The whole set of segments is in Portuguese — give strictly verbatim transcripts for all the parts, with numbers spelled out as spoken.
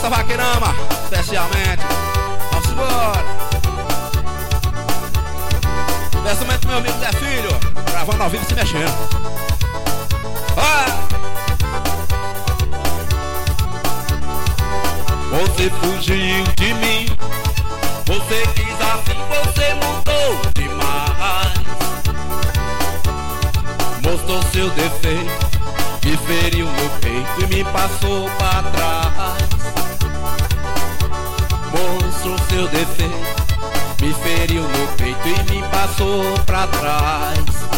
Essa vaqueirama, especialmente. Vamos embora. Pensamento do meu amigo Zé Filho, gravando ao vivo se mexendo. Ah! Você fugiu de mim, você quis assim, você mudou demais. Mostrou seu defeito, me feriu no peito e me passou pra trás. Mostrou seu defeito, me feriu no peito e me passou pra trás.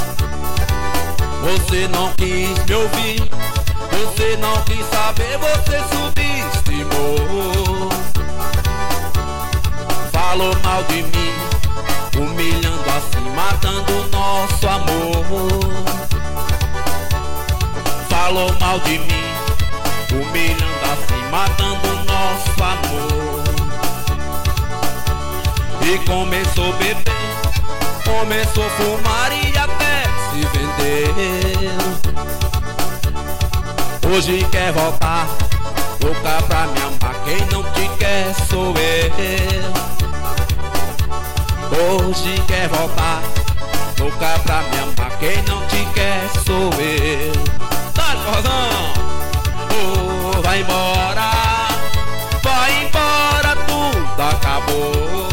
Você não quis me ouvir, você não quis saber, você subestimou. Falou mal de mim, humilhando assim, matando o nosso amor. Falou mal de mim, humilhando assim, matando o nosso amor. E começou a beber, começou a fumar e até se vender. Hoje quer voltar, louca pra me amar, quem não te quer sou eu. Hoje quer voltar, louca pra me amar, quem não te quer sou eu. Dá-lhe, forrozão! Oh, vai embora, vai embora, tudo acabou.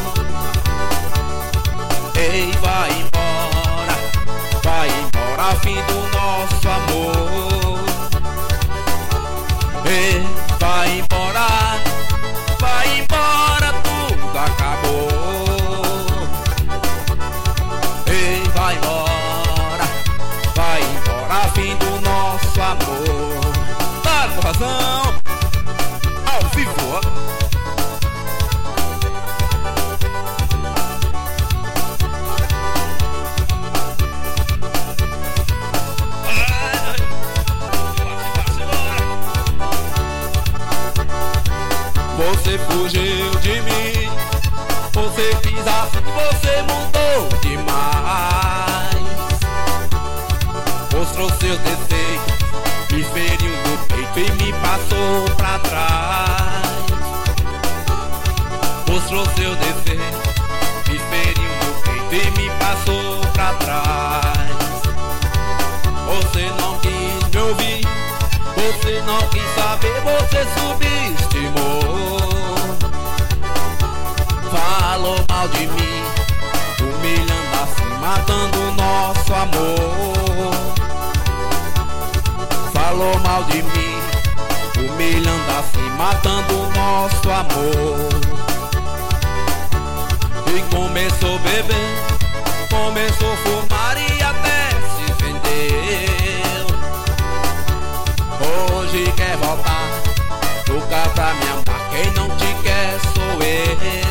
Ei, vai embora, vai embora, fim do nosso amor. Ei, vai embora, vai embora, tudo acabou. Ei, vai embora, vai embora, fim do nosso amor. Tá com razão, ao vivo. Você fugiu de mim, você quis assim, você mudou demais. Mostrou seu defeito, me feriu no peito e me passou pra trás. Mostrou seu defeito, me feriu no peito e me passou pra trás. Você não quis me ouvir, você não quis saber, você subestimou. Falou mal de mim, humilhando assim, matando o nosso amor. Falou mal de mim, humilhando assim, matando o nosso amor. E começou a beber, começou a fumar e até se vendeu. Hoje quer voltar, louca pra me amar, quem não te quer sou eu.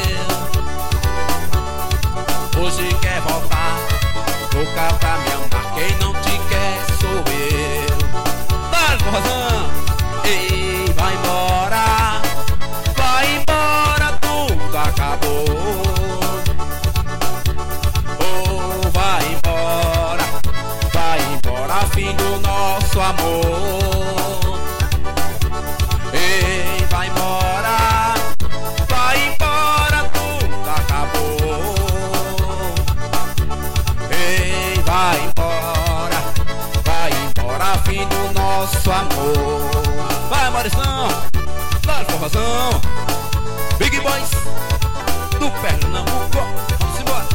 Hoje quer voltar, louca pra me amar, quem não te quer sou eu. Vai, forrozão! Ei, vai embora, vai embora, tudo acabou. Oh, vai embora, vai embora, fim do nosso amor. Ei, vai embora, vai embora, tudo acabou. Ei, vai embora, vai embora, fim do nosso amor. Vai, Maurição, lá de forrozão, Big Boys do Pernambuco. Vamos embora.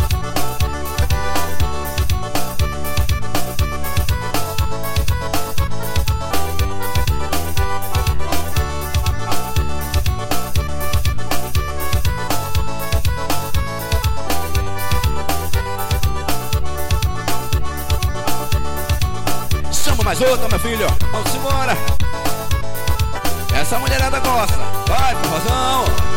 Mais outra, meu filho, vamos embora. Essa mulherada gosta. Vai, forrozão.